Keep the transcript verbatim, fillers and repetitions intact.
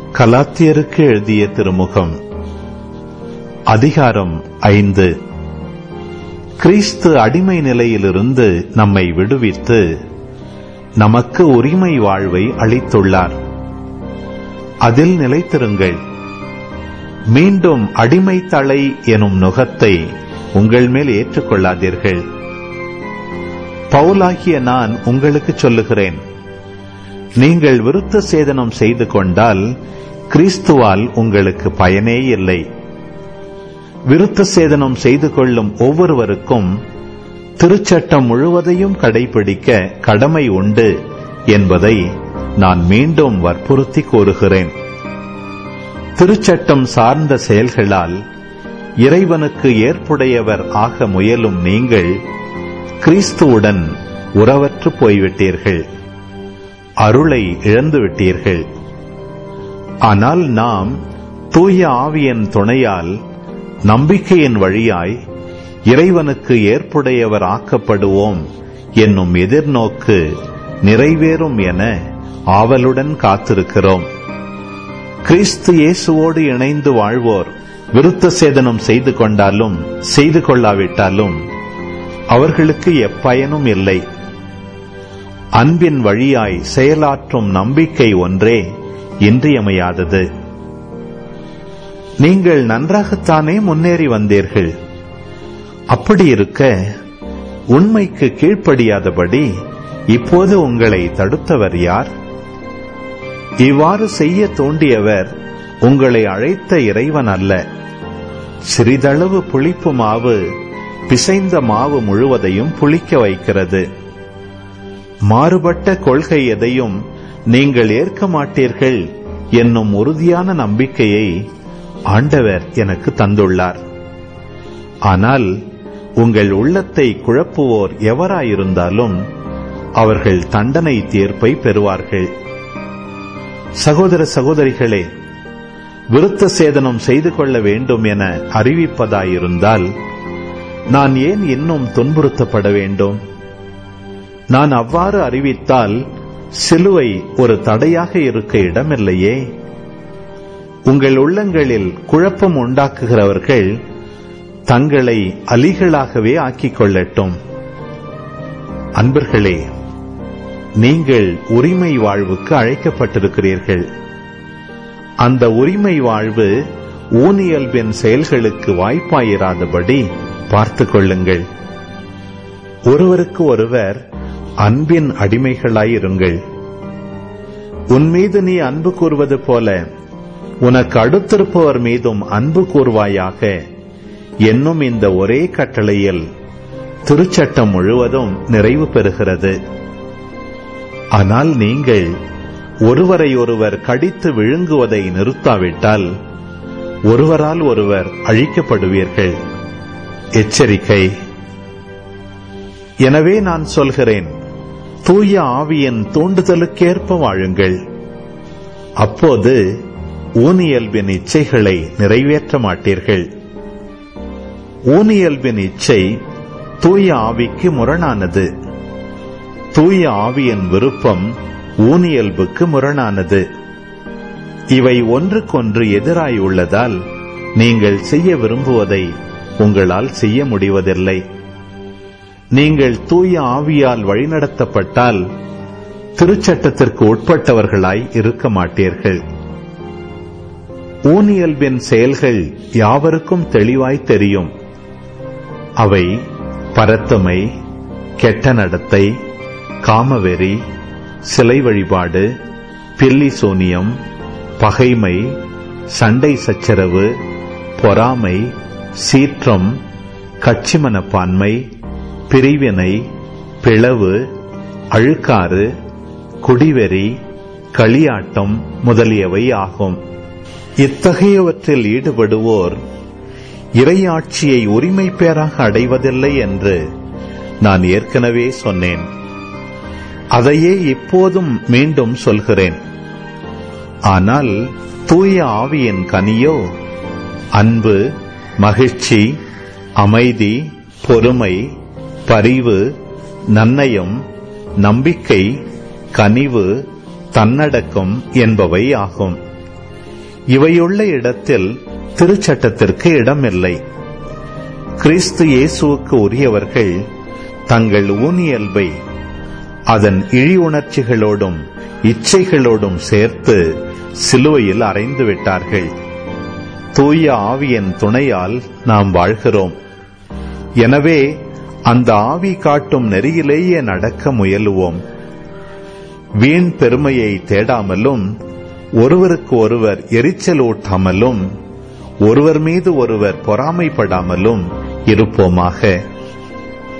கலாத்தியருக்கு எழுதிய திருமுகம் அதிகாரம் ஐந்து. கிறிஸ்து அடிமை நிலையிலிருந்து நம்மை விடுவித்து நமக்கு உரிமை வாழ்வை அளித்துள்ளார். அதில் நிலைத்திருங்கள். மீண்டும் அடிமை தலை எனும் நுகத்தை உங்கள் மேல் ஏற்றுக்கொள்ளாதீர்கள். பவுலாகிய நான் உங்களுக்கு சொல்லுகிறேன், நீங்கள் விருத்த சேதனம் செய்து கொண்டால் கிறிஸ்துவால் உங்களுக்கு பயனே இல்லை. விருத்த சேதனம் செய்து கொள்ளும் ஒவ்வொருவருக்கும் திருச்சட்டம் முழுவதையும் கடைபிடிக்க கடமை உண்டு என்பதை நான் மீண்டும் வற்புறுத்தி கூறுகிறேன். திருச்சட்டம் சார்ந்த செயல்களால் இறைவனுக்கு ஏற்புடையவர் ஆக முயலும் நீங்கள் கிறிஸ்துவுடன் உறவற்று போய்விட்டீர்கள், அருளை இழந்துவிட்டீர்கள். ஆனால் நாம் தூய ஆவியின் துணையால் நம்பிக்கையின் வழியாய் இறைவனுக்கு ஏற்புடையவர் ஆக்கப்படுவோம் என்னும் எதிர்நோக்கு நிறைவேறும் என ஆவலுடன் காத்திருக்கிறோம். கிறிஸ்து இயேசுவோடு இணைந்து வாழ்வோர் விருத்த சேதனம் செய்து கொண்டாலும் செய்து கொள்ளாவிட்டாலும் அவர்களுக்கு எப்பயனும் இல்லை. அன்பின் வழியாய் செயலாற்றும் நம்பிக்கை ஒன்றே இன்றியமையாதது. நீங்கள் நன்றாகத்தானே முன்னேறி வந்தீர்கள். அப்படி இருக்க உண்மைக்கு கீழ்ப்படியாதபடி இப்போது உங்களை தடுத்தவர் யார்? இவ்வாறு செய்ய தூண்டியவர் உங்களை அழைத்த இறைவன் அல்ல. சிறிதளவு புளிப்பு மாவு பிசைந்த மாவு முழுவதையும் புளிக்க வைக்கிறது. மாறுபட்ட கொள்கை எதையும் நீங்கள் ஏற்க மாட்டீர்கள் என்னும் உறுதியான நம்பிக்கையை ஆண்டவர் எனக்கு தந்துள்ளார். ஆனால் உங்கள் உள்ளத்தை குழப்புவோர் எவராயிருந்தாலும் அவர்கள் தண்டனை தீர்ப்பை பெறுவார்கள். சகோதர சகோதரிகளே, விருத்த சேதனம் செய்து கொள்ள வேண்டும் என அறிவிப்பதாயிருந்தால் நான் ஏன் இன்னும் துன்புறுத்தப்பட வேண்டும்? நான் அவ்வாறு அறிவித்தால் சிலுவை ஒரு தடையாக இருக்க இடமில்லையே. உங்கள் உள்ளங்களில் குழப்பம் உண்டாக்குகிறவர்கள் தங்களை அலிகளாகவே ஆக்கிக் கொள்ளட்டும். அன்பர்களே, நீங்கள் உரிமை வாழ்வுக்கு அழைக்கப்பட்டிருக்கிறீர்கள். அந்த உரிமை வாழ்வு ஊனியல்பின் செயல்களுக்கு வாய்ப்பாயிராதபடி பார்த்துக் கொள்ளுங்கள். ஒருவருக்கு ஒருவர் அன்பின் அடிமைகளாயிருங்கள். உன்மீது நீ அன்பு கூறுவது போல உனக்கு அடுத்திருப்பவர் மீதும் அன்பு கூர்வாயாக என்னும் இந்த ஒரே கட்டளையில் திருச்சட்டம் முழுவதும் நிறைவு பெறுகிறது. ஆனால் நீங்கள் ஒருவரை ஒருவர் கடித்து விழுங்குவதை நிறுத்தாவிட்டால் ஒருவரால் ஒருவர் அழிக்கப்படுவீர்கள். எச்சரிக்கை. எனவே நான் சொல்கிறேன், தூய ஆவியின் தூண்டுதலுக்கேற்ப வாழுங்கள். அப்போது ஊனியல்பின் இச்சைகளை நிறைவேற்ற மாட்டீர்கள். ஊனியல்பின் இச்சை தூய ஆவிக்கு முரணானது. தூய ஆவியின் விருப்பம் ஊனியல்புக்கு முரணானது. இவை ஒன்றுக்கொன்று எதிராய் உள்ளதால் நீங்கள் செய்ய விரும்புவதை உங்களால் செய்ய முடிவதில்லை. நீங்கள் தூய ஆவியால் வழிநடத்தப்பட்டால் திருச்சட்டத்திற்கு உட்பட்டவர்களாய் இருக்க மாட்டீர்கள். ஊனியல்பின் செயல்கள் யாவருக்கும் தெளிவாய் தெரியும். அவை பரத்தமை, கெட்ட நடத்தை, காமவெறி, சிலை வழிபாடு, பில்லி சூனியம், பகைமை, சண்டை சச்சரவு, பொறாமை, சீற்றம், கட்சி மனப்பான்மை, பிரிவினை, பிளவு, அழுக்காறு, குடிவெறி, களியாட்டம் முதலியவை ஆகும். இத்தகையவற்றில் ஈடுபடுவோர் இறையாட்சியை உரிமை பேராக அடைவதில்லை என்று நான் ஏற்கனவே சொன்னேன். அதையே இப்போதும் மீண்டும் சொல்கிறேன். ஆனால் தூய ஆவியின் கனியோ அன்பு, மகிழ்ச்சி, அமைதி, பொறுமை, பரிவு, நன்னயம், நம்பிக்கை, கனிவு, தன்னடக்கம் என்பவை ஆகும். இவையுள்ள இடத்தில் திருச்சட்டத்திற்கு இடமில்லை. கிறிஸ்து இயேசுவுக்கு உரியவர்கள் தங்கள் ஊனியல்பை அதன் இழி உணர்ச்சிகளோடும் இச்சைகளோடும் சேர்த்து சிலுவையில் அறைந்து விட்டார்கள். தூய ஆவியின் துணையால் நாம் வாழ்கிறோம். எனவே அந்த ஆவி காட்டும் நெறியிலேயே நடக்க முயலுவோம். வீண் பெருமையை தேடாமலும், ஒருவருக்கு ஒருவர் எரிச்சல் ஊட்டாமலும், ஒருவர் மீது ஒருவர் பொறாமைப்படாமலும் இருப்போமாக.